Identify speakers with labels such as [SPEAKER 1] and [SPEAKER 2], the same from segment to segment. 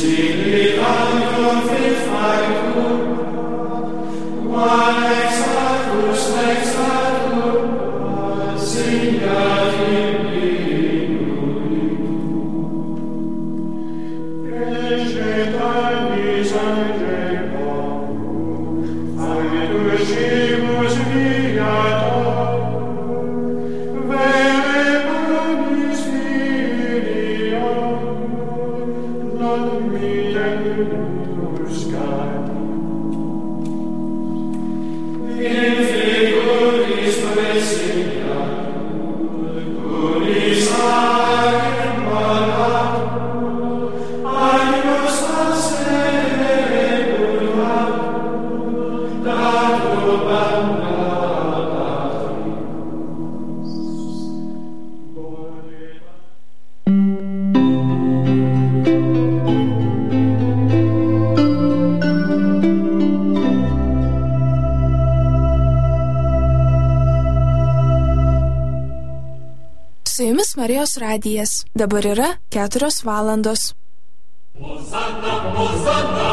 [SPEAKER 1] Su jumis Marijos radijas. Dabar yra 4 valandos.
[SPEAKER 2] Hosanna, Hosanna.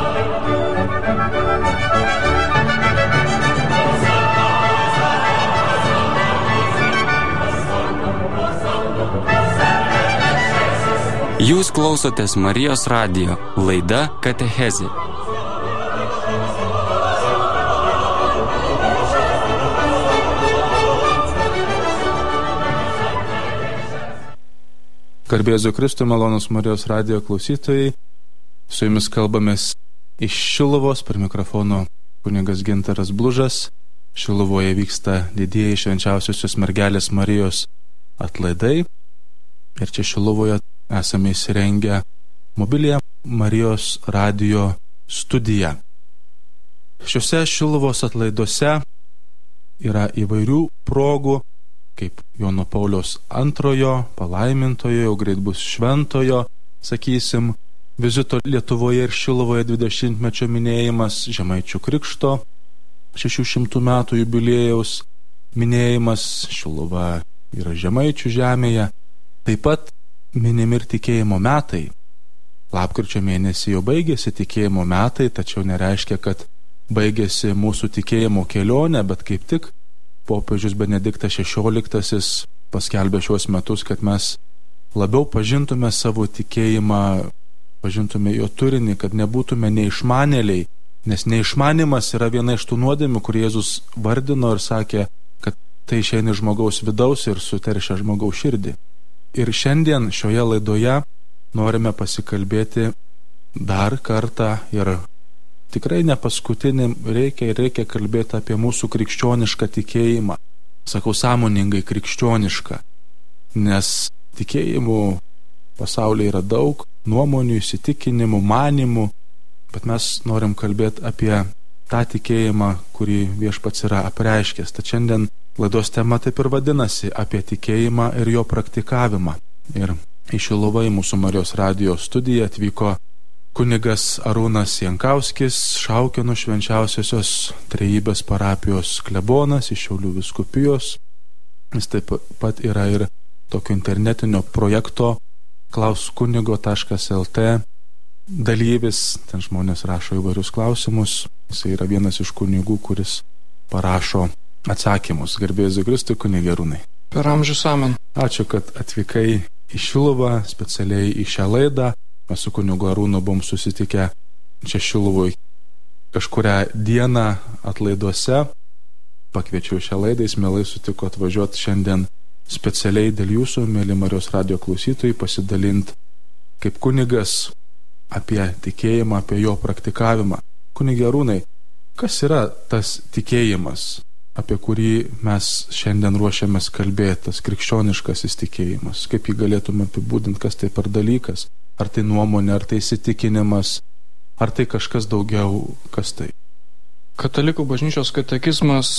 [SPEAKER 3] Jūs klausotės Marijos radijo, laida Katechezė.
[SPEAKER 4] Garbė Jėzui Kristui, malonūs Marijos radijo klausytojai. Su jumis kalbamės iš Šiluvos, per mikrofono kunigas Gintaras Blužas. Šiluvoje vyksta didieji švenčiausiosios mergelės Marijos atlaidai. Ir čia Šiluvoje esame įsirengę mobilią Marijos radijo studiją. Šiuose Šiluvos atlaiduose yra įvairių progų, kaip Jono Pauliaus II palaimintojo, jau greit bus šventojo, sakysim, vizito Lietuvoje ir Šiluvoje 20-mečio minėjimas, Žemaičių krikšto 600 metų jubiliejaus minėjimas, Šiluva yra Žemaičių žemėje. Taip pat minimi ir tikėjimo metai. Lapkričio mėnesį jau baigėsi tikėjimo metai, tačiau nereiškia, kad baigėsi mūsų tikėjimo kelionė, bet kaip tik popiežius Benediktas XVI paskelbė šiuos metus, kad mes labiau pažintume savo tikėjimą, pažintume jo turinį, kad nebūtume neišmanėliai, nes neišmanimas yra viena iš tų nuodėmių, kur Jėzus vardino ir sakė, kad tai išeina iš žmogaus vidaus ir suteršia žmogaus širdį. Ir šiandien šioje laidoje norime pasikalbėti dar kartą ir tikrai ne paskutinį reikia kalbėti apie mūsų krikščionišką tikėjimą. Sakau sąmoningai krikščionišką, nes tikėjimų pasaulyje yra daug, nuomonių, įsitikinimų, manimų, bet mes norim kalbėti apie tą tikėjimą, kurį Viešpats yra apreiškęs. Tad šiandien laidos tema taip ir vadinasi apie tikėjimą ir jo praktikavimą. Ir į Šiluvą į mūsų Marijos radijo studiją atvyko kunigas Arūnas Jankauskis, Šaukėnų švenčiausiosios Trejybės parapijos klebonas iš Šiaulių vyskupijos. Jis taip pat yra ir tokio internetinio projekto klauskunigo.lt dalyvis. Ten žmonės rašo įvairius klausimus. Jis yra vienas iš kunigų, kuris parašo atsakymus. Garbė Jėzui Kristui, kunige Arūnai.
[SPEAKER 5] Per amžius amen.
[SPEAKER 4] Ačiū, kad atvykai į Šiluvą, specialiai į šią laidą. Mes su kunigu Arūnu buvom susitikę čia Šiluvoj kažkurią dieną atlaiduose. Pakviečiau šią laidą, jis mielai sutiko atvažiuoti šiandien specialiai dėl jūsų, mėly Marijos radijo klausytojai, pasidalinti kaip kunigas apie tikėjimą, apie jo praktikavimą. Kunige Arūnai, kas yra tas tikėjimas, apie kurį mes šiandien ruošiamės kalbėti, tas krikščioniškasis tikėjimas? Kaip jį galėtume apibūdinti, kas tai per dalykas? Ar tai nuomonė, ar tai įsitikinimas, ar tai kažkas daugiau, kas tai?
[SPEAKER 5] Katalikų bažnyčios katekizmas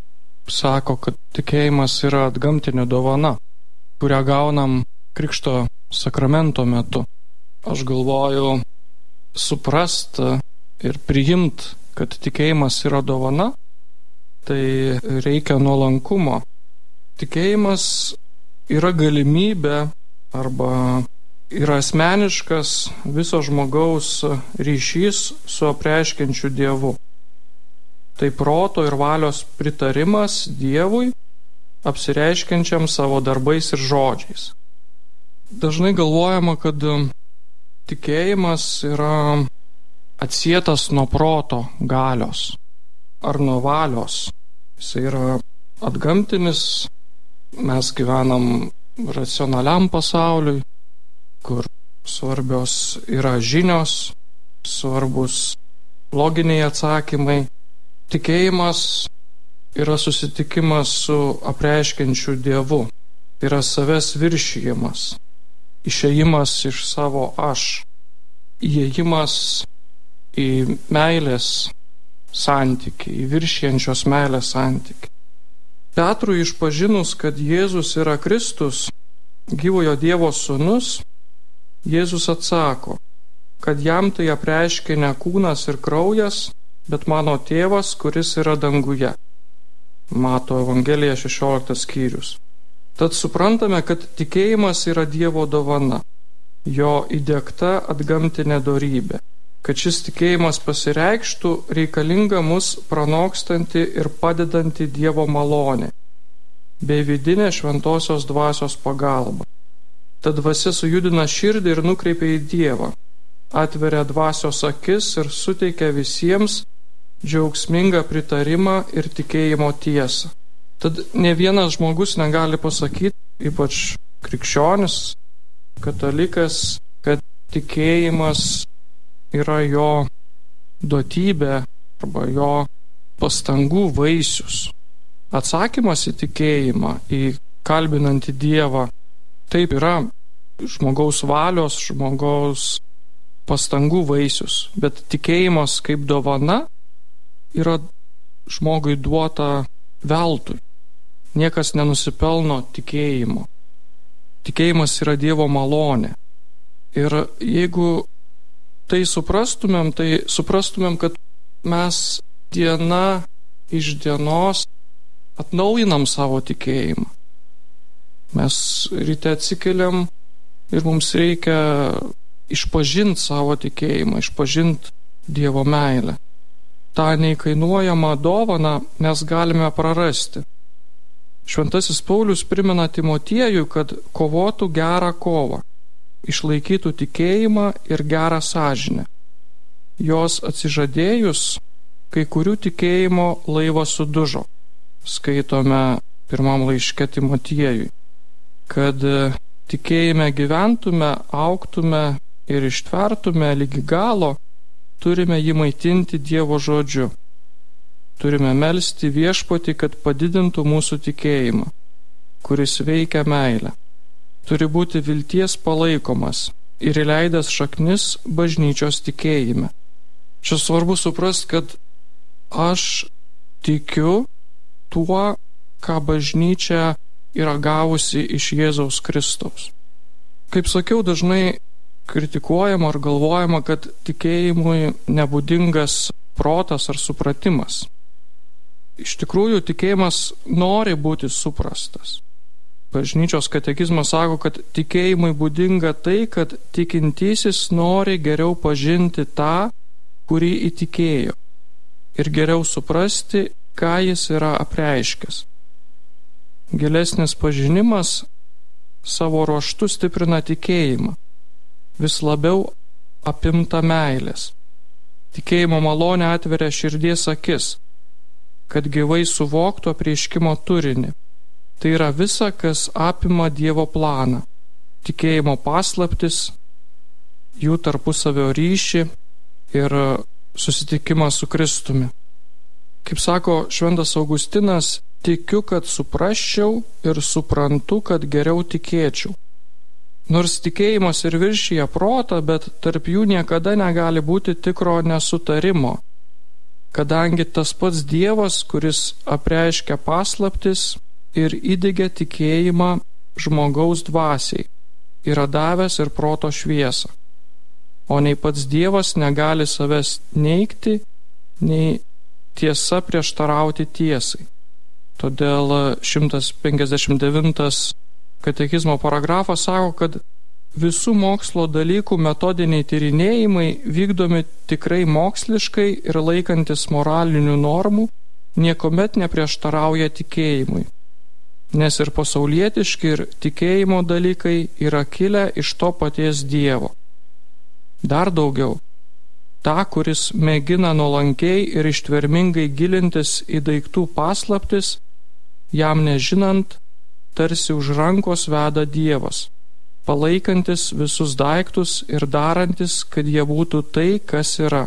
[SPEAKER 5] sako, kad tikėjimas yra atgamtinė dovana, kurią gaunam krikšto sakramento metu. Aš galvoju, suprast ir priimt, kad tikėjimas yra dovana, tai reikia nuolankumo. Tikėjimas yra galimybė arba yra asmeniškas viso žmogaus ryšys su apreiškiančiu Dievu. Tai proto ir valios pritarimas Dievui, apsireiškiančiam savo darbais ir žodžiais. Dažnai galvojama, kad tikėjimas yra atsietas nuo proto galios ar nuo valios. Jis yra atgamtinis, mes gyvenam racionaliam pasauliui, kur svarbios yra žinios, svarbus loginiai atsakymai. Tikėjimas yra susitikimas su apreiškiančiu Dievu, yra savęs viršijimas, išėjimas iš savo aš, įėjimas į meilės santykį, į viršijančios meilės santykį. Petrui išpažinus, kad Jėzus yra Kristus, gyvojo Dievo sūnus, Jėzus atsako, kad jam tai apreiškė ne kūnas ir kraujas, bet mano tėvas, kuris yra danguje. Mato Evangelija 16 skyrius. Tad suprantame, kad tikėjimas yra Dievo dovana, jo įdiegta atgamtinė dorybė. Kad šis tikėjimas pasireikštų, reikalinga mus pranokstanti ir padedanti Dievo malonė, bei vidinė šventosios dvasios pagalba. Tad dvasia sujudina širdį ir nukreipia į Dievą, atveria dvasios akis ir suteikia visiems džiaugsmingą pritarimą ir tikėjimo tiesą. Tad ne vienas žmogus negali pasakyti, ypač krikščionis, katalikas, kad tikėjimas yra jo duotybė arba jo pastangų vaisius. Atsakymas į tikėjimą, į kalbinantį Dievą, taip yra žmogaus valios, žmogaus pastangų vaisius, bet tikėjimas kaip dovana yra žmogui duota veltui. Niekas nenusipelno tikėjimo. Tikėjimas yra Dievo malonė. Ir jeigu tai suprastumėm, kad mes diena iš dienos atnaujinam savo tikėjimą. Mes ryte atsikeliam ir mums reikia išpažinti savo tikėjimą, išpažinti Dievo meilę. tą neįkainuojamą dovaną mes galime prarasti. Šventasis Paulius primena Timotiejui, kad kovotų gerą kovą, išlaikytų tikėjimą ir gerą sąžinę. Jos atsižadėjus, kai kurių tikėjimo laivas sudužo. Skaitome pirmam laiške Timotiejui, kad tikėjime gyventume, augtume ir ištvertume lygi galo, turime jį maitinti Dievo žodžiu. Turime melsti Viešpatį, kad padidintų mūsų tikėjimą, kuris veikia meilę. Turi būti vilties palaikomas ir įleidęs šaknis bažnyčios tikėjime. Čia svarbu suprasti, kad aš tikiu tuo, ką bažnyčia yra gavusi iš Jėzaus Kristaus. Kaip sakiau, dažnai kritikuojama ar galvojama, kad tikėjimui nebūdingas protas ar supratimas. Iš tikrųjų, tikėjimas nori būti suprastas. Bažnyčios katekizmas sako, kad tikėjimui būdinga tai, kad tikintysis nori geriau pažinti tą, kurį įtikėjo, ir geriau suprasti, ką jis yra apreiškęs. Gilesnis pažinimas savo ruožtu stiprina tikėjimą, vis labiau apimta meilės. Tikėjimo malonė atveria širdies akis, kad gyvai suvoktų apreiškimo turinį. Tai yra visa, kas apima Dievo planą, tikėjimo paslaptis, jų tarpusavio ryšį ir susitikimą su Kristumi. Kaip sako šventas Augustinas, tikiu, kad suprasčiau ir suprantu, kad geriau tikėčiau. Nors tikėjimas ir viršyje protą, bet tarp jų niekada negali būti tikro nesutarimo, kadangi tas pats Dievas, kuris apreiškia paslaptis ir įdiegia tikėjimą žmogaus dvasiai, yra davęs ir proto šviesą. O nei pats Dievas negali savęs neigti, nei tiesa prieštarauti tiesai. Todėl 159 katekizmo paragrafas sako, kad visų mokslo dalykų metodiniai tyrinėjimai vykdomi tikrai moksliškai ir laikantis moralinių normų, niekuomet neprieštarauja tikėjimui. Nes ir pasaulietiški, ir tikėjimo dalykai yra kilę iš to paties Dievo. Dar daugiau, tą, kuris mėgina nuolankiai ir ištvermingai gilintis į daiktų paslaptis, jam nežinant, tarsi už rankos veda Dievas, palaikantis visus daiktus ir darantis, kad jie būtų tai, kas yra.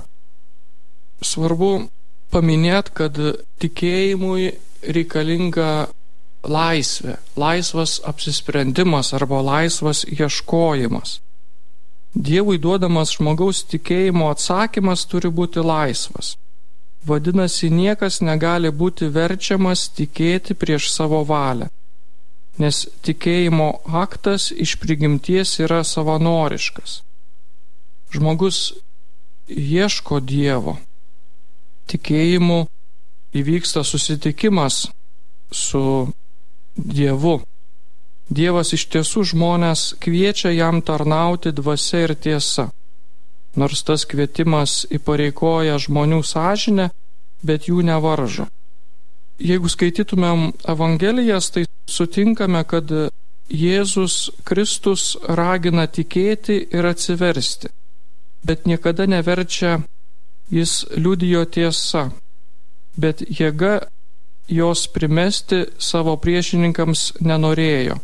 [SPEAKER 5] Svarbu paminėti, kad tikėjimui reikalinga laisvė, laisvas apsisprendimas arba laisvas ieškojimas. Dievui duodamas žmogaus tikėjimo atsakymas turi būti laisvas. Vadinasi, niekas negali būti verčiamas tikėti prieš savo valią, nes tikėjimo aktas iš prigimties yra savanoriškas. Žmogus ieško Dievo. Tikėjimu įvyksta susitikimas su Dievu. Dievas iš tiesų žmonės kviečia jam tarnauti dvasia ir tiesa. Nors tas kvietimas įpareigoja žmonių sąžinę, bet jų nevaržo. Jeigu skaitytumėm Evangelijas, tai sutinkame, kad Jėzus Kristus ragina tikėti ir atsiversti, bet niekada neverčia, jis liudijo tiesa, bet jėga jos primesti savo priešininkams nenorėjo.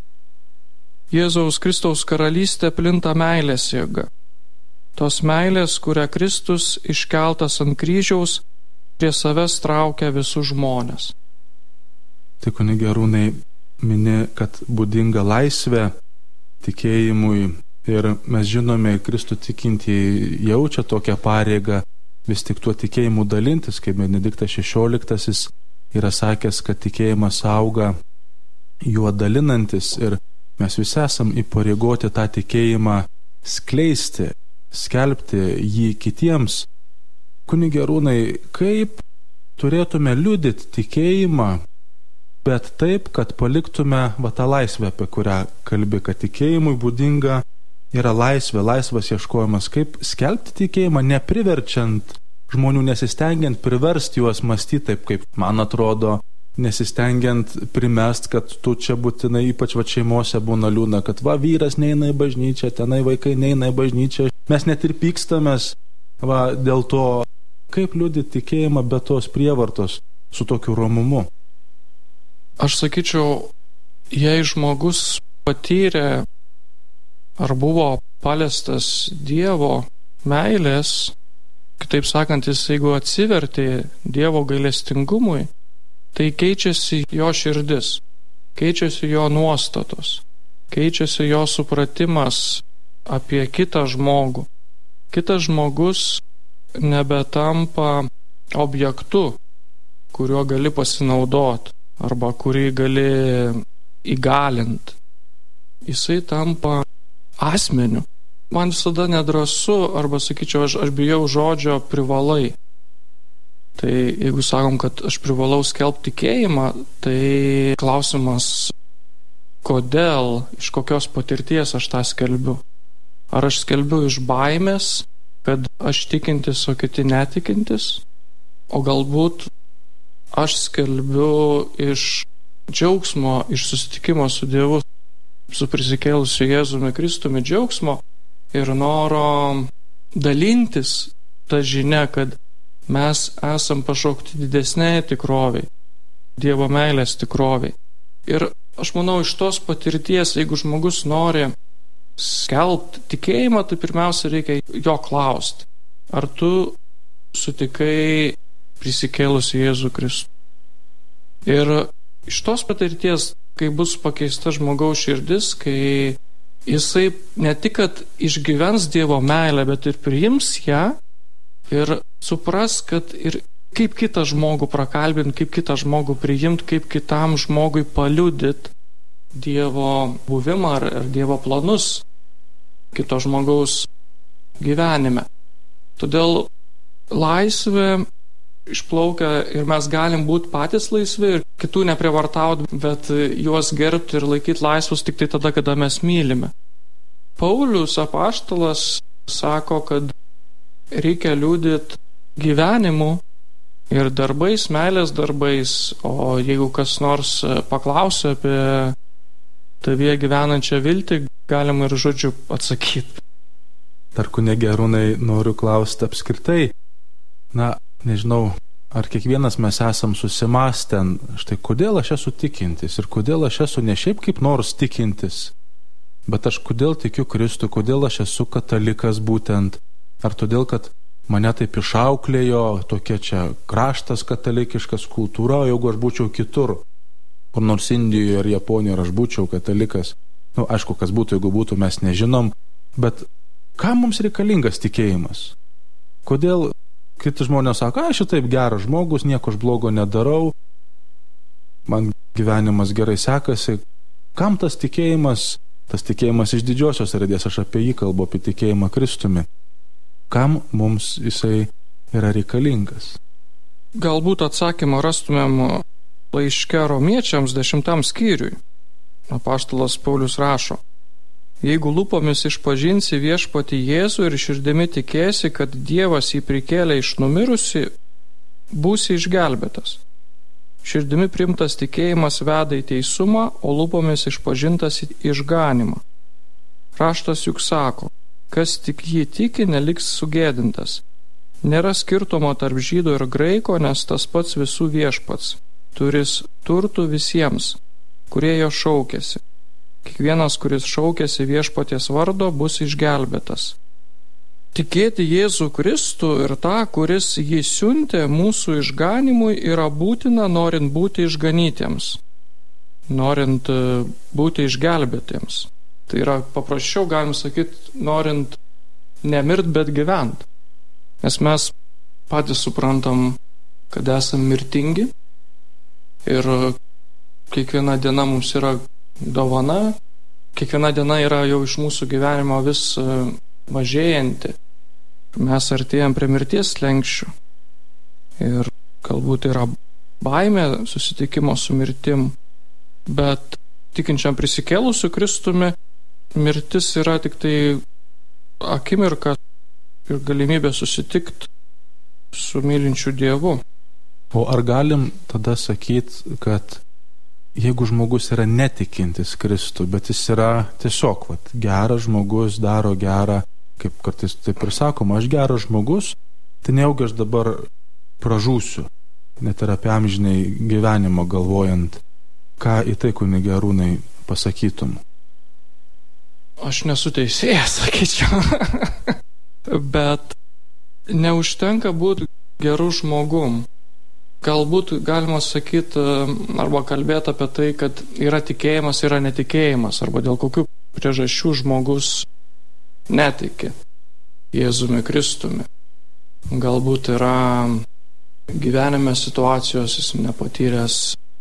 [SPEAKER 5] Jėzaus Kristaus karalystė plinta meilės jėga. Tos meilės, kurią Kristus iškeltas ant kryžiaus prie savęs traukia visus žmonės.
[SPEAKER 4] Tai kunige Arūnai mini, kad būdinga laisvė tikėjimui ir mes žinome, Kristų tikintieji jaučia tokią pareigą vis tik tuo tikėjimu dalintis, kaip Benediktas XVI yra sakęs, kad tikėjimas auga juo dalinantis ir mes visi esam įpareigoti tą tikėjimą skleisti, skelbti jį kitiems. Kunige Arūnai, kaip turėtume liudyti tikėjimą, bet taip, kad paliktume tą laisvę, apie kurią kalbi, kad tikėjimui būdinga yra laisvė, laisvas ieškojimas, kaip skelbti tikėjimą, nepriverčiant žmonių, nesistengiant priversti juos mąstyti taip, kaip man atrodo, nesistengiant primest, kad tu čia būtinai, ypač šeimose būna liūdna, kad vyras neina į bažnyčią, tenai vaikai neina į bažnyčią. Mes net ir pykstamės dėl to, kaip liudyti tikėjimą be tos prievartos su tokiu romumu.
[SPEAKER 5] Aš sakyčiau, jei žmogus patyrė ar buvo paliestas Dievo meilės, kitaip sakant, jeigu atsivertė Dievo gailestingumui, tai keičiasi jo širdis, keičiasi jo nuostatos, keičiasi jo supratimas apie kitą žmogų. Kitas žmogus nebetampa objektu, kuriuo gali pasinaudoti arba kurį gali įgalinti. Jisai tampa asmeniu. Man visada nedrąsu, arba sakyčiau, aš bijau žodžio privalai. Tai jeigu sakom, kad aš privalau skelbti tikėjimą, tai klausimas, kodėl, iš kokios patirties aš tą skelbiu. Ar aš skelbiu iš baimės, kad aš tikintis, o kiti netikintis? O galbūt aš skelbiu iš džiaugsmo, iš susitikimo su Dievu, su prisikėlusiu Jėzumi Kristumi džiaugsmo ir noro dalintis tą žinią, kad mes esam pašaukti didesnei tikroviai, Dievo meilės tikroviai. Ir aš manau, iš tos patirties, jeigu žmogus nori skelbti tikėjimą, tai pirmiausia reikia jo klausti. Ar tu sutikai prisikėlusi Jėzų Kristų? Ir iš tos patirties, kai bus pakeista žmogaus širdis, kai jisai ne tik, kad išgyvens Dievo meilę, bet ir priims ją ir supras, kad ir kaip kitą žmogų prakalbinti, kaip kitą žmogų priimti, kaip kitam žmogui paliudyti Dievo buvimą ar Dievo planus kito žmogaus gyvenime. Todėl laisvė išplaukia ir mes galim būti patys laisvi ir kitų neprievartauti, bet juos gerbti ir laikyti laisvus tik tai tada, kada mes mylime. Paulius apaštalas sako, kad reikia liudyti gyvenimu ir darbais, meilės darbais, o jeigu kas nors paklausia apie tavyje gyvenančią viltį, galima ir žodžiu atsakyti.
[SPEAKER 4] Dar kunigė Arūnai noriu klausti apskritai, nežinau, ar kiekvienas mes esam susimąstę, štai kodėl aš esu tikintis ir kodėl aš esu ne šiaip kaip nors tikintis, bet aš kodėl tikiu Kristų, kodėl aš esu katalikas būtent, ar todėl, kad mane taip išauklėjo, tokia čia kraštas katalikiškas kultūra, o jeigu aš būčiau kitur, kur nors Indijoje ar Japonijoje, ar aš būčiau katalikas, aišku, kas būtų, jeigu būtų, mes nežinom, bet kam mums reikalingas tikėjimas? Kodėl kiti žmonės sako, aš šitaip geras žmogus, nieko aš blogo nedarau, man gyvenimas gerai sekasi. Kam tas tikėjimas? Tas tikėjimas iš didžiosios raidės, aš apie jį kalbu, apie tikėjimą Kristumi. Kam mums jisai yra reikalingas?
[SPEAKER 5] Galbūt atsakymą rastumėm laiške Romiečiams 10 skyriui. Apaštalas Paulius rašo: jeigu lūpomis išpažinsi viešpatį Jėzų ir širdimi tikėsi, kad Dievas jį prikėlė iš numirusių, būsi išgelbėtas. Širdimi priimtas tikėjimas veda į teisumą, o lūpomis išpažintas į išganimą. Raštas juk sako, kas tik jį tiki, neliks sugėdintas. Nėra skirtumo tarp žydo ir graiko, nes tas pats visų viešpats, turis turtų visiems, kurie jo šaukėsi. Kiekvienas, kuris šaukėsi viešpaties vardo, bus išgelbėtas. Tikėti Jėzų Kristų ir tą, kuris jį siuntė mūsų išganimui, yra būtina, norint būti išganytiems, norint būti išgelbėtiems. Tai yra paprasčiau, galim sakyti, norint nemirt, bet gyvent. Nes mes patys suprantam, kad esam mirtingi ir kiekviena diena mums yra dovana, kiekviena diena yra jau iš mūsų gyvenimo vis mažėjanti. Mes artėjam prie mirties slenksčių ir galbūt yra baimė susitikimo su mirtim, bet tikinčiam prisikėlusiu Kristumi mirtis yra tik tai akimirka ir galimybė susitikti su mylinčiu Dievu.
[SPEAKER 4] O ar galim tada sakyti, kad jeigu žmogus yra netikintis Kristų, bet jis yra tiesiog geras žmogus, daro gerą, kaip kartais taip ir sakoma, aš geras žmogus, tai nejaugi aš dabar pražūsiu, net ir apie amžinai gyvenimą galvojant, ką į tai, kunige Arūnai, pasakytum?
[SPEAKER 5] Aš nesu teisėjas, sakyčiau, bet neužtenka būti gerų žmogum. Galbūt galima sakyti arba kalbėti apie tai, kad yra tikėjimas, yra netikėjimas, arba dėl kokių priežasčių žmogus netiki Jėzumi Kristumi. Galbūt yra gyvenime situacijos, jis nepatyręs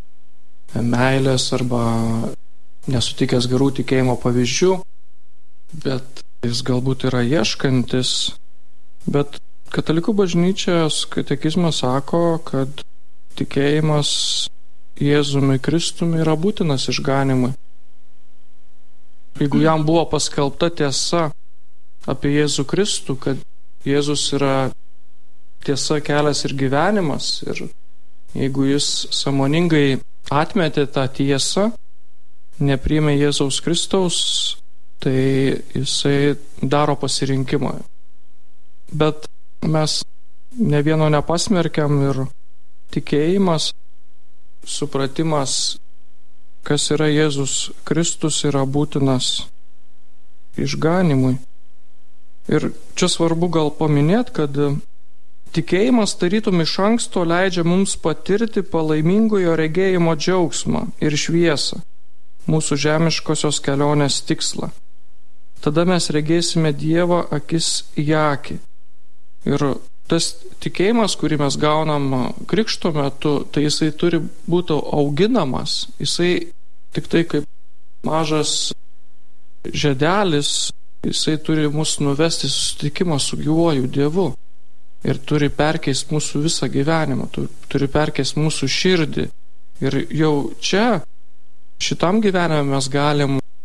[SPEAKER 5] meilės arba nesutikęs gerų tikėjimo pavyzdžių, bet jis galbūt yra ieškantis, bet Katalikų bažnyčios katekizmas sako, kad tikėjimas Jėzumi Kristumi yra būtinas išganimui. Jeigu jam buvo paskelbta tiesa apie Jėzų Kristų, kad Jėzus yra tiesa, kelias ir gyvenimas, ir jeigu jis sąmoningai atmetė tą tiesą, nepriėmė Jėzaus Kristaus, tai jisai daro pasirinkimą. Bet mes ne vieno nepasmerkiam ir tikėjimas, supratimas, kas yra Jėzus Kristus, yra būtinas išganimui. Ir čia svarbu gal paminėti, kad tikėjimas tarytum iš anksto leidžia mums patirti palaimingojo regėjimo džiaugsmą ir šviesą, mūsų žemiškosios kelionės tikslą. Tada mes regėsime Dievą akis į akį. Ir tas tikėjimas, kurį mes gaunam krikšto metu, tai jisai turi būti auginamas. Jisai tik tai kaip mažas žiedelis, jisai turi mus nuvesti į susitikimą su gyvuoju Dievu. Ir turi perkeisti mūsų visą gyvenimą, turi perkeisti mūsų širdį. Ir jau čia, šitam gyvenime mes galim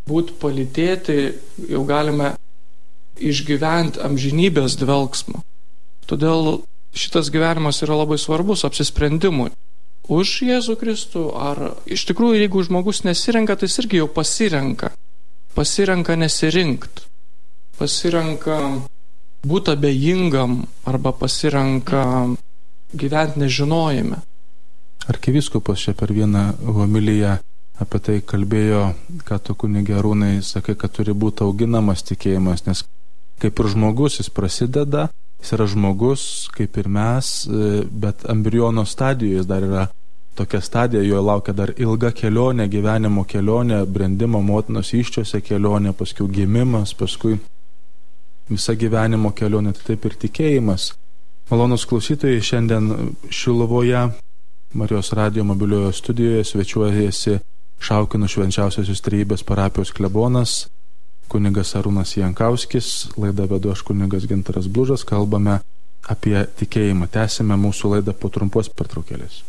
[SPEAKER 5] būti palytėti, jau galime išgyventi amžinybės dvelgsmą. Todėl šitas gyvenimas yra labai svarbus apsisprendimui. Už Jėzų Kristų, ar iš tikrųjų, jeigu žmogus nesirenka, tai jis irgi jau pasirenka. Pasirenka nesirinkti. Pasirenka būti abejingam arba pasirenka gyventi nežinojime.
[SPEAKER 4] Arkivyskupas čia per vieną homiliją apie tai kalbėjo, kad tu, kunige Arūnai, sakai, kad turi būti auginamas tikėjimas, nes kaip ir žmogus jis prasideda, jis yra žmogus, kaip ir mes, bet embriono stadijoje jis dar yra tokia stadija, jo laukia dar ilga kelionė, gyvenimo kelionė, brendimo motinos įsčiose kelionė, paskui gimimas, paskui visa gyvenimo kelionė, tai taip ir tikėjimas. Malonūs klausytojai, šiandien Šiluvoje Marijos radijo mobiliojo studijoje svečiuojasi Šaukėnų Švenčiausiosios Trejybės parapijos klebonas kunigas Arūnas Jankauskis, laidą vedu aš kunigas Gintaras Blužas, kalbame apie tikėjimą. Tęsime mūsų laidą po trumpos pertraukėlės.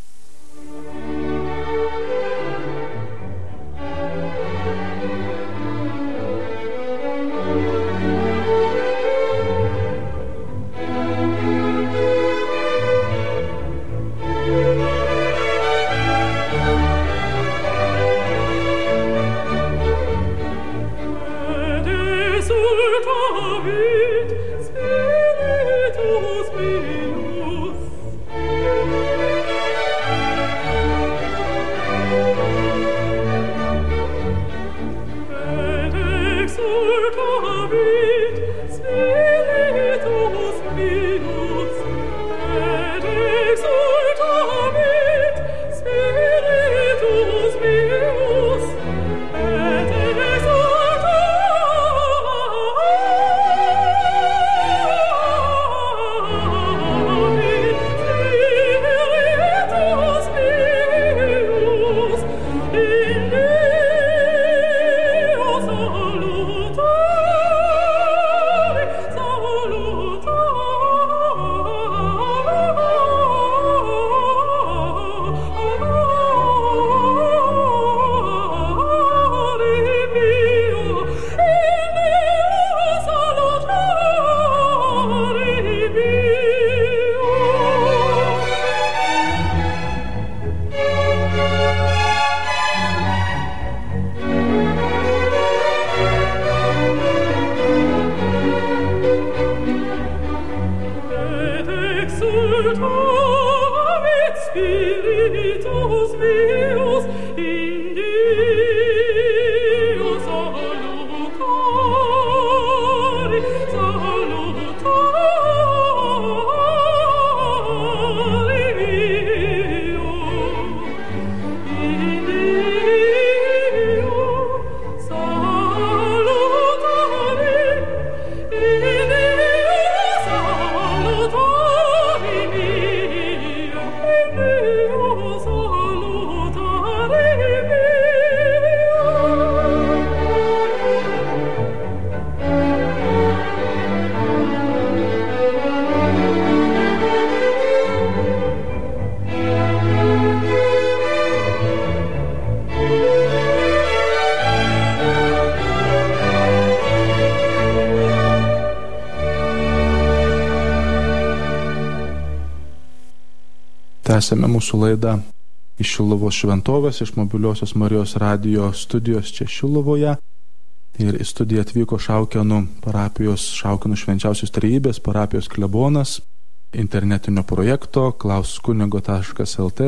[SPEAKER 4] Tęsėme mūsų laidą iš Šiluvos šventovės, iš mobiliosios Marijos radijo studijos čia Šiluvoje. Ir į studiją atvyko Šaukėnų parapijos Šaukėnų Švenčiausios Trejybės parapijos klebonas, internetinio projekto klauskunigo.lt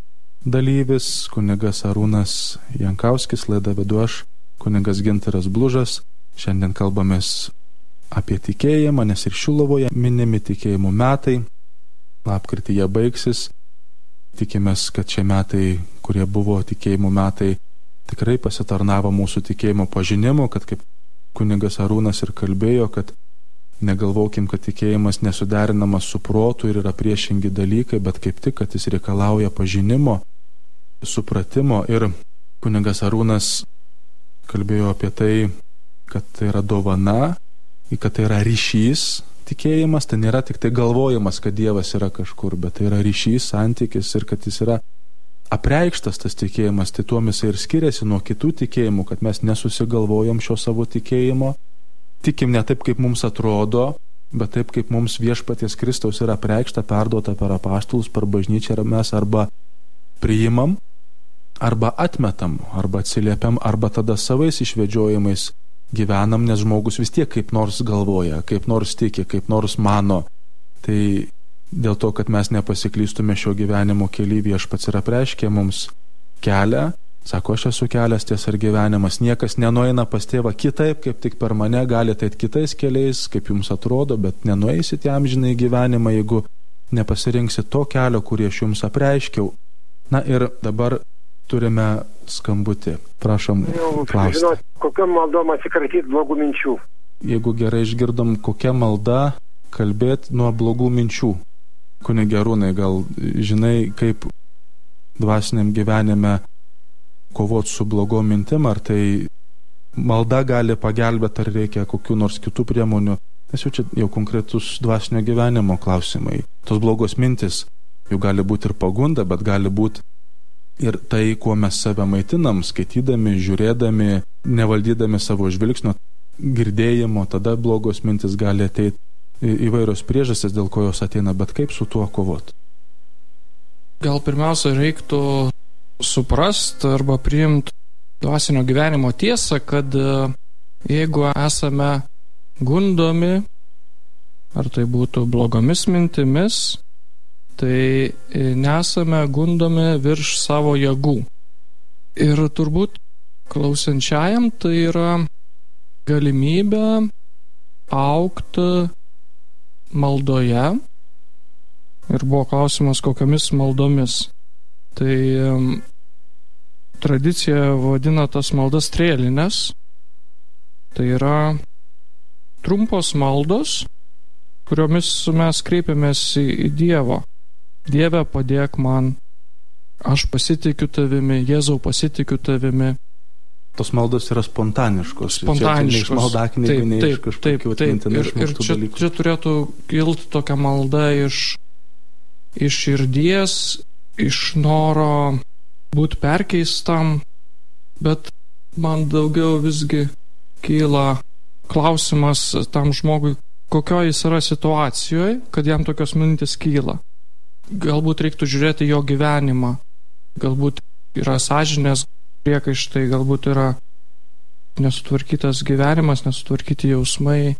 [SPEAKER 4] dalyvis, kunigas Arūnas Jankauskis, laidą vedu aš, kunigas Gintaras Blužas. Šiandien kalbamės apie tikėjimą, nes ir Šiluvoje minimi tikėjimo metai. Lapkritį jie baigsis. Tikimės, kad šie metai, kurie buvo tikėjimo metai, tikrai pasitarnavo mūsų tikėjimo pažinimo, kad kaip kunigas Arūnas ir kalbėjo, kad negalvokim, kad tikėjimas nesuderinamas su protu ir yra priešingi dalykai, bet kaip tik, kad jis reikalauja pažinimo, supratimo. Ir kunigas Arūnas kalbėjo apie tai, kad tai yra dovana, kad tai yra ryšys. Tikėjimas tai nėra tik tai galvojimas, kad Dievas yra kažkur, bet tai yra ryšys, santykis ir kad jis yra apreikštas tas tikėjimas, tai tuom jisai ir skiriasi nuo kitų tikėjimų, kad mes nesusigalvojam šio savo tikėjimo, tikim ne taip, kaip mums atrodo, bet taip, kaip mums viešpaties Kristaus yra apreikšta, perduota per apaštalus, per bažnyčią, ir mes arba priimam, arba atmetam, arba atsiliepiam, arba tada savais išvedžiojimais gyvenam, nes žmogus vis tiek kaip nors galvoja, kaip nors tiki, kaip nors mano. Tai dėl to, kad mes nepasiklystume šio gyvenimo kely, viešpats yra apreiškė mums kelią, sako, aš esu kelias, tiesa ir gyvenimas, niekas nenueina pas tėvą kitaip, kaip tik per mane, galite eit kitais keliais, kaip jums atrodo, bet nenueisit į amžinąjį gyvenimą, jeigu nepasirinksit to kelio, kurį aš jums apreiškiau. Na ir dabar turime skambutį. Prašom klausti.
[SPEAKER 6] Žinot, kokiam maldom atsikratyti blogų minčių?
[SPEAKER 4] Jeigu gerai išgirdom, kokia malda kalbėti nuo blogų minčių. Kunige Arūnai, gal žinai, kaip dvasiniam gyvenime kovoti su blogom mintim, ar tai malda gali pagelbėti, ar reikia kokių nors kitų priemonių, nes jau čia jau konkretus dvasinio gyvenimo klausimai. Tos blogos mintis, jų gali būti ir pagunda, bet gali būti ir tai, kuo mes save maitinam, skaitydami, žiūrėdami, nevaldydami savo žvilgsnio, girdėjimo, tada blogos mintis gali ateiti, įvairios priežastys, dėl ko jos ateina, bet kaip su tuo kovoti?
[SPEAKER 5] Gal pirmiausia reiktų suprast arba priimti dvasinio gyvenimo tiesą, kad jeigu esame gundomi, ar tai būtų blogomis mintimis, tai nesame gundomi virš savo jėgų. Ir turbūt klausančiajam tai yra galimybė augti maldoje. Ir buvo klausimas, kokiamis maldomis. Tai tradicija vadina tas maldas strėlinės. Tai yra trumpos maldos, kuriomis mes kreipiamės į Dievą. Dieve, padėk man, aš pasitikiu tavimi, Jėzau, pasitikiu tavimi.
[SPEAKER 4] Tos maldos yra spontaniškos.
[SPEAKER 5] Spontaniškos.
[SPEAKER 4] Iš maldaknygų, ne iš kažkokių atmintinai išmoktų dalykų.
[SPEAKER 5] Ir čia turėtų kilti tokia malda iš širdies, iš noro būti perkeistam, bet man daugiau visgi kyla klausimas tam žmogui, kokio jis yra situacijoje, kad jam tokios mintis kyla. Galbūt reiktų žiūrėti jo gyvenimą, galbūt yra sąžinės priekaištai, galbūt yra nesutvarkytas gyvenimas, nesutvarkyti jausmai.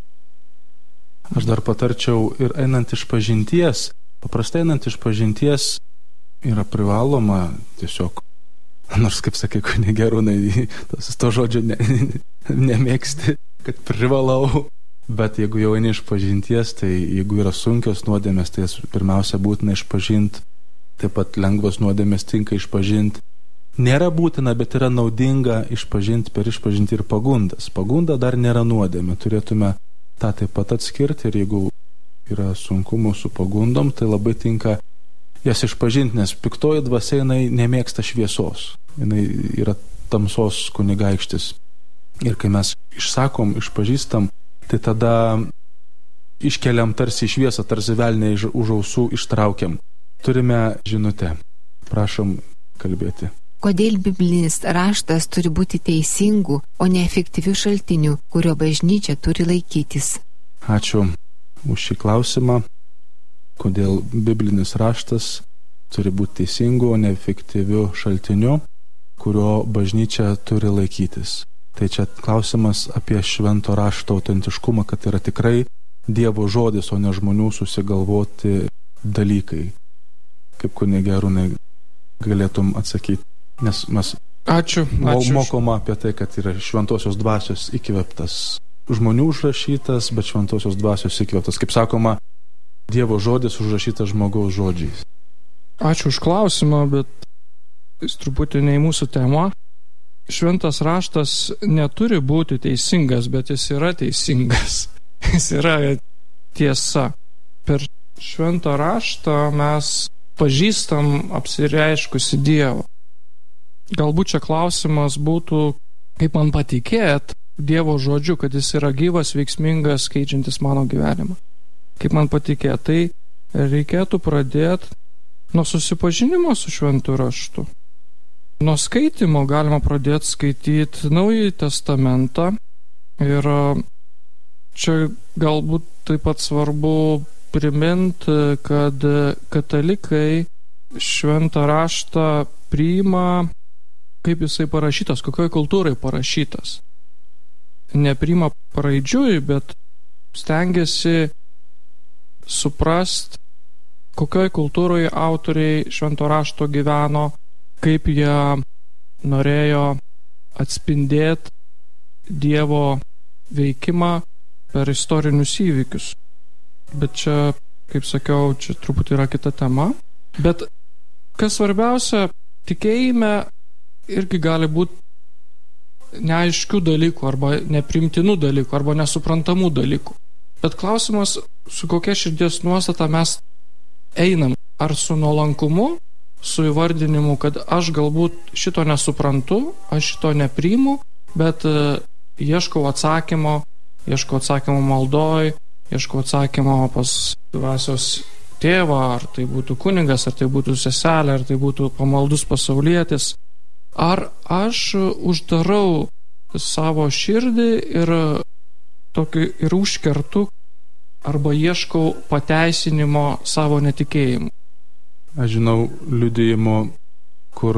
[SPEAKER 4] Aš dar patarčiau ir einant iš pažinties, paprastai einant iš pažinties yra privaloma tiesiog, nors kaip sakai, kunige Arūnai, to žodžio nemėgsti, kad privalau, bet jeigu jau eini iš pažinties, tai jeigu yra sunkios nuodėmės, tai jas pirmiausia būtina išpažinti, taip pat lengvos nuodėmės tinka išpažinti. Nėra būtina, bet yra naudinga išpažinti per išpažinti ir pagundas. Pagunda dar nėra nuodėmė, turėtume tą taip pat atskirti ir jeigu yra sunkumų su pagundom, tai labai tinka jas išpažinti, nes piktoji dvasia jinai nemėgsta šviesos, jinai yra tamsos kunigaikštis. Ir kai mes išsakom, išpažįstam, tai tada iškeliam tarsi šviesą, tarsi velnią už ausų ištraukiam. Turime žinutę. Prašom kalbėti.
[SPEAKER 7] Kodėl biblinis raštas turi būti teisingų, o ne efektyvių šaltinių, kurio bažnyčia turi laikytis?
[SPEAKER 4] Ačiū už šį klausimą. Kodėl biblinis raštas turi būti teisingų, o ne efektyvių šaltinių, kurio bažnyčia turi laikytis? Tai čia klausimas apie švento rašto autentiškumą, kad yra tikrai Dievo žodis, o ne žmonių susigalvoti dalykai. Kaip kunige Arūnai galėtum atsakyti? Nes mes mokoma apie tai, kad yra šventosios dvasios įkvėptas. Žmonių užrašytas, bet šventosios dvasios įkvėptas. Kaip sakoma, Dievo žodis užrašytas žmogaus žodžiais.
[SPEAKER 5] Ačiū už klausimą, bet jis truputį ne į mūsų temą. Šventas raštas neturi būti teisingas, bet jis yra teisingas. Jis yra tiesa. Per šventą raštą mes pažįstam apsireiškusi Dievą. Galbūt čia klausimas būtų, kaip man patikėt Dievo žodžiu, kad jis yra gyvas, veiksmingas, keičiantis mano gyvenimą. Kaip man patikėt, tai reikėtų pradėti Nuo susipažinimo su šventu raštu. Nuo skaitimo galima pradėti skaityti Naująjį testamentą ir čia galbūt taip pat svarbu priminti, kad katalikai šventą raštą priima, kaip jisai parašytas, kokioj kultūrai parašytas. Nepriima paraidžiui, bet stengiasi suprast, kokioj kultūroje autoriai švento rašto gyveno, kaip jie norėjo atspindėti Dievo veikimą per istorinius įvykius. Bet čia, kaip sakiau, čia truputį yra kita tema. Bet kas svarbiausia, tikėjime irgi gali būti neaiškių dalykų arba neprimtinų dalykų arba nesuprantamų dalykų. Bet klausimas, su kokia širdies nuostata mes einam. Ar su nuolankumu, su įvardinimu, kad aš galbūt šito nesuprantu, aš šito nepriimu, bet ieškau atsakymo maldoj, ieškau atsakymo pas dvasios tėvą, ar tai būtų kunigas, ar tai būtų seselė, ar tai būtų pamaldus pasaulietis. Ar aš uždarau savo širdį ir užkertu arba ieškau pateisinimo savo netikėjimu?
[SPEAKER 4] Aš žinau liudijimų, kur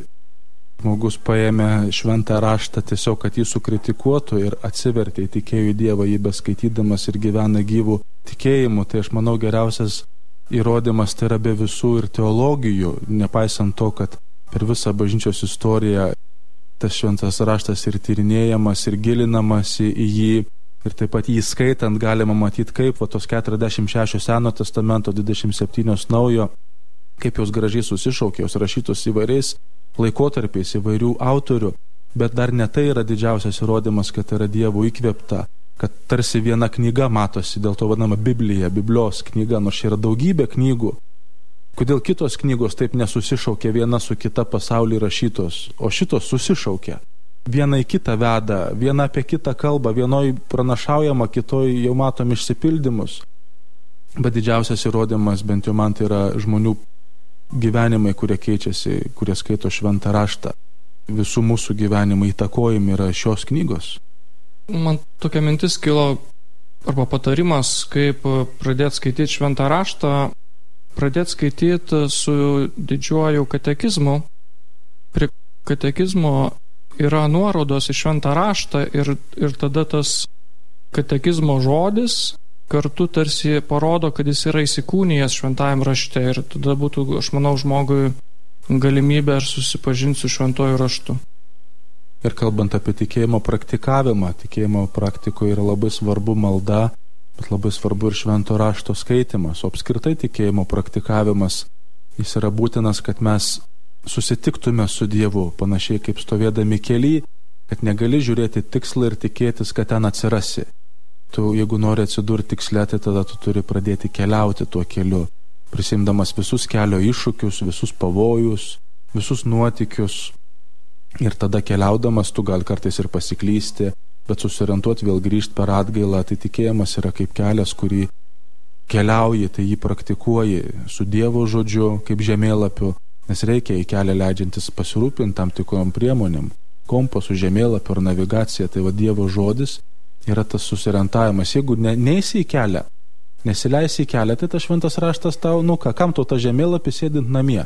[SPEAKER 4] žmogus paėmė šventą raštą tiesiog, kad jį sukritikuotų ir atsivertė, tikėjo į Dievą, jį beskaitydamas ir gyvena gyvų tikėjimu. Tai aš manau geriausias įrodymas tai yra be visų ir teologijų, nepaisant to, kad per visą bažnyčios istoriją tas šventas raštas ir tyrinėjamas, ir gilinamas į jį, ir taip pat jį skaitant galima matyti, kaip tos 46 Seno testamento, 27 Naujo, kaip jos gražiai susišaukė, jos rašytos įvairiais laikotarpiais, įvairių autorių, bet dar ne tai yra didžiausias įrodymas, kad yra Dievo įkvėpta, kad tarsi viena knyga matosi, dėl to vadinama Biblija, Biblijos knyga, nors yra daugybė knygų. Kodėl kitos knygos taip nesusišaukė viena su kita pasaulyje rašytos, o šitos susišaukė? Viena į kitą veda, viena apie kitą kalba, vienoj pranašaujama, kitoj jau matom išsipildymus. Bet didžiausias įrodymas, bent jau man, tai yra žmonių gyvenimai, kurie keičiasi, kurie skaito šventą raštą. Visų mūsų gyvenimai įtakojami yra šios knygos.
[SPEAKER 5] Man tokia mintis kilo, arba patarimas, kaip pradėti skaityti šventą raštą, pradėti skaityti su didžiuoju katekizmu. Prie katekizmo yra nuorodos į šventą raštą ir tada tas katekizmo žodis kartu tarsi parodo, kad jis yra įsikūnijęs šventajam rašte ir tada būtų, aš manau, žmogui galimybė ir susipažinti su šventuoju raštu.
[SPEAKER 4] Ir kalbant apie tikėjimo praktikavimą, tikėjimo praktikoje yra labai svarbu malda, bet labai svarbu ir švento rašto skaitimas. O apskritai tikėjimo praktikavimas, jis yra būtinas, kad mes susitiktume su Dievu, panašiai kaip stovėdami kely, kad negali žiūrėti tikslą ir tikėtis, kad ten atsirasi. Tu, jeigu nori atsidurti tiksle, tai tada tu turi pradėti keliauti tuo keliu, prisimdamas visus kelio iššūkius, visus pavojus, visus nuotykius. Ir tada keliaudamas tu gal kartais ir pasiklysti, bet susiorientuoti vėl grįžti per atgailą. Tai tikėjimas yra kaip kelias, kurį keliauji, tai jį praktikuoji su Dievo žodžiu, kaip žemėlapiu, nes reikia į kelią leidžiantis pasirūpinti tam tikrom priemonėm, kompasu, žemėlapiu ar navigacija. Tai va Dievo žodis yra tas susiorientavimas. Jeigu neisi į kelią, nesileisi į kelią, tai tas šventas raštas tau, kam tau ta žemėlapį sėdint namie?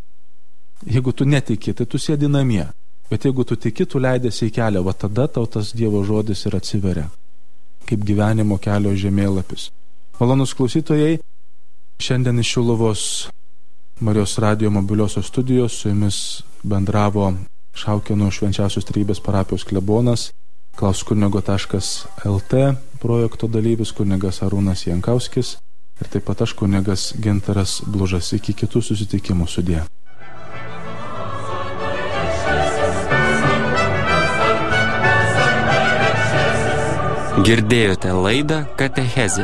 [SPEAKER 4] Jeigu tu netiki, tai tu sėdi namie. Bet jeigu tu tiki, tu leidėsi į kelią, va tada tau tas Dievo žodis ir atsiveria, kaip gyvenimo kelio žemėlapis. Malonūs klausytojai, šiandien iš Šiluvos Marijos radijo mobiliosios studijos su jumis bendravo Šaukėnų Švenčiausios Trejybės parapijos klebonas, klauskunigo.lt projekto dalyvis kunigas Arūnas Jankauskis ir taip pat aš kunigas Gintaras Blužas. Iki kitų susitikimų, sudie.
[SPEAKER 3] Girdėjote laidą Katechezė.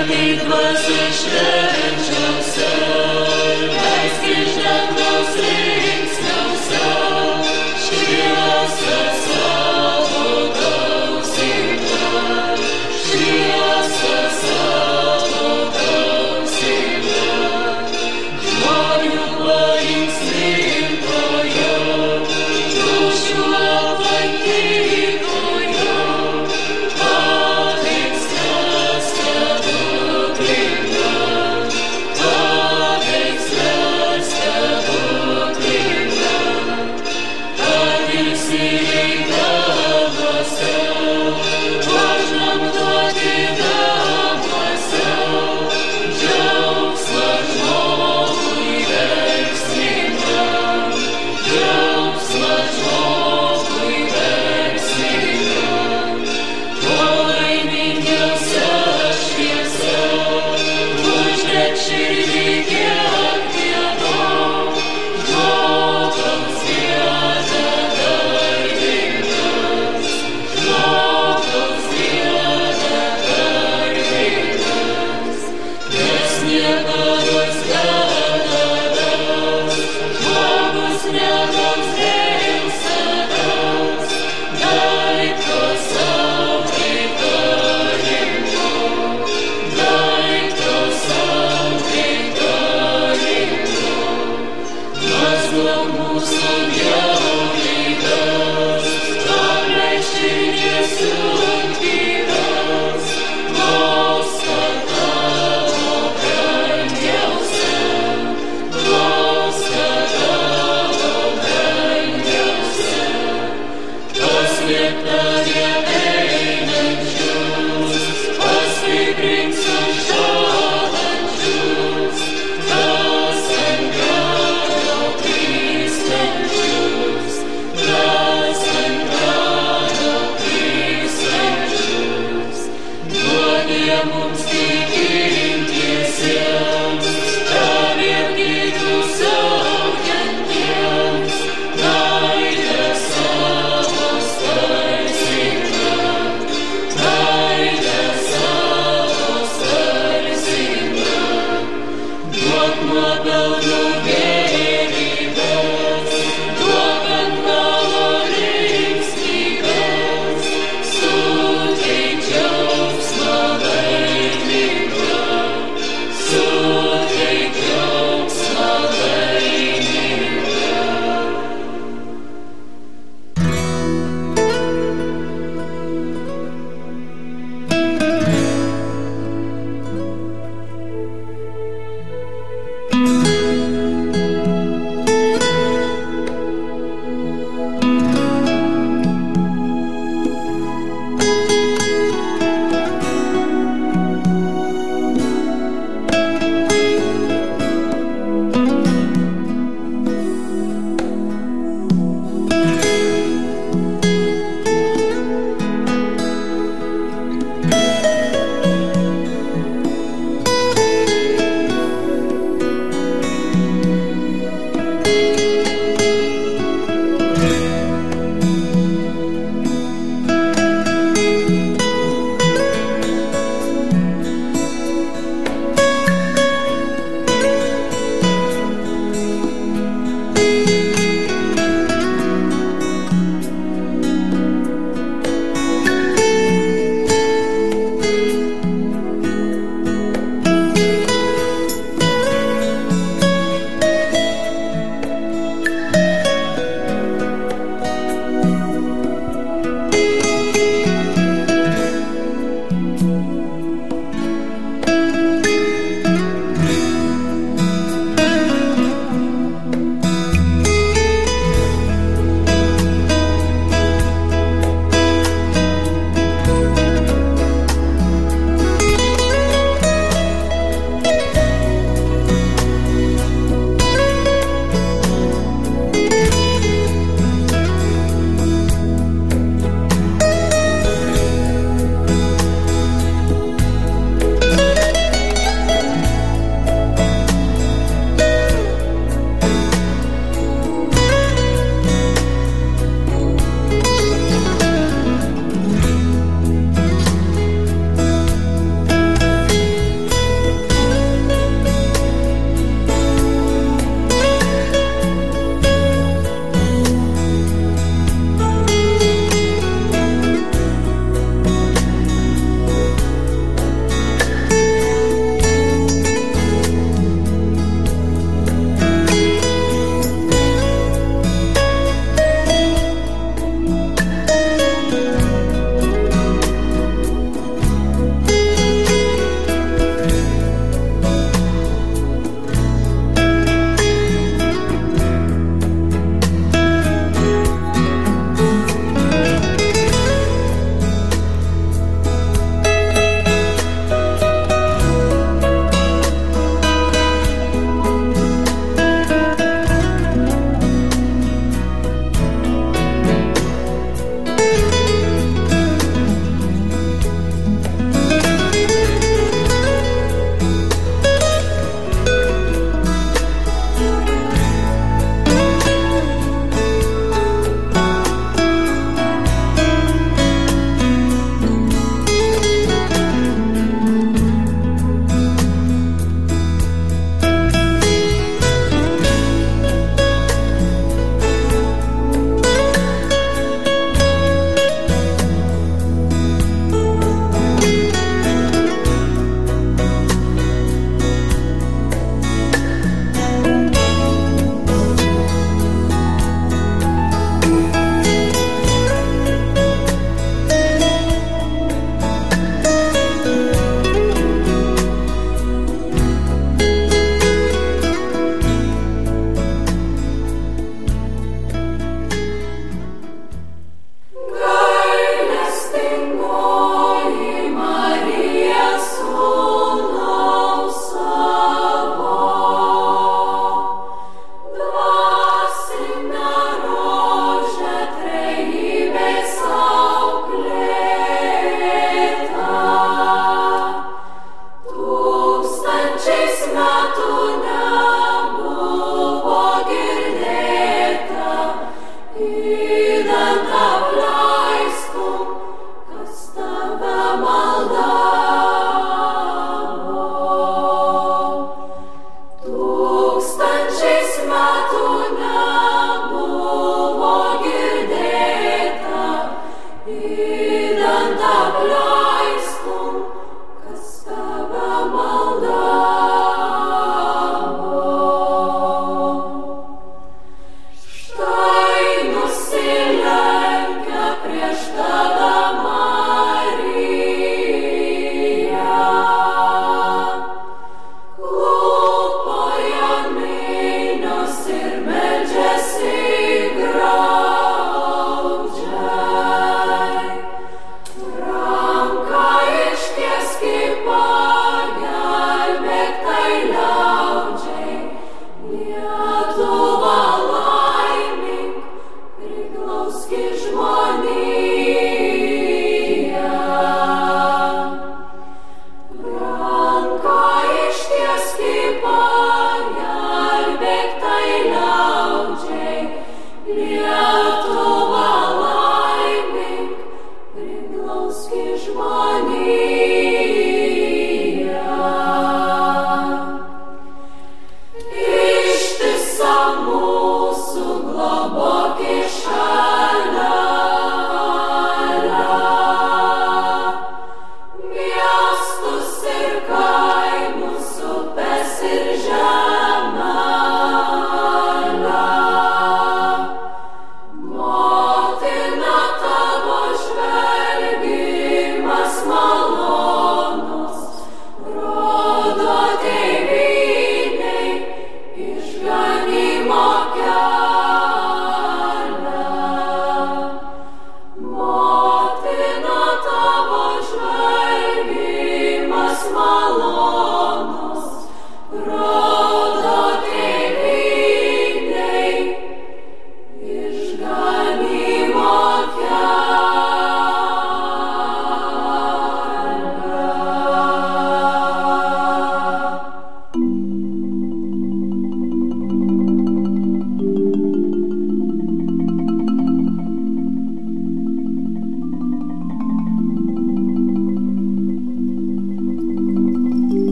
[SPEAKER 8] Suteik džiaugsmą laimingą.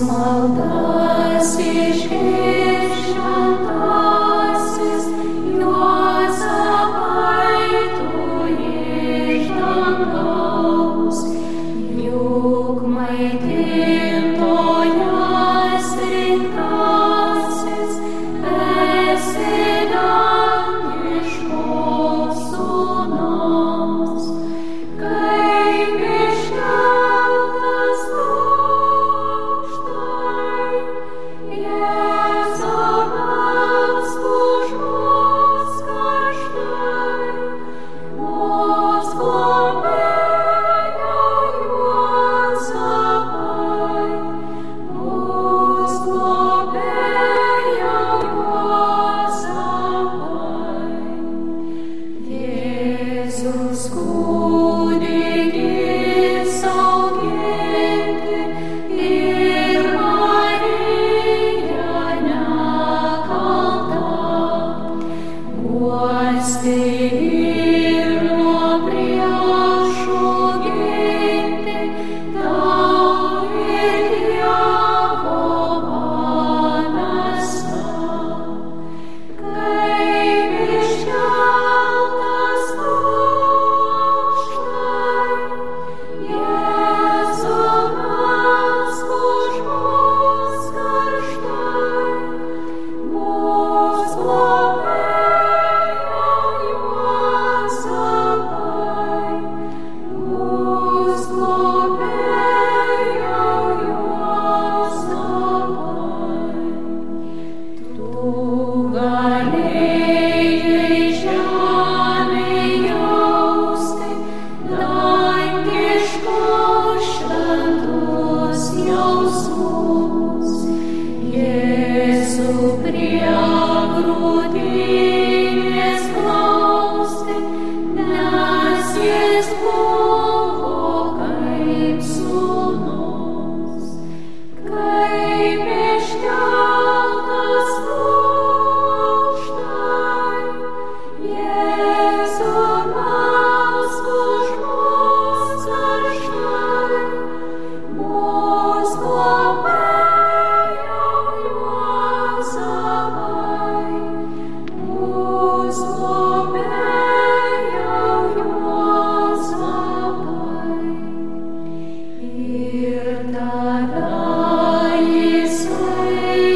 [SPEAKER 8] Ir tada jisai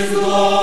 [SPEAKER 2] is Lord.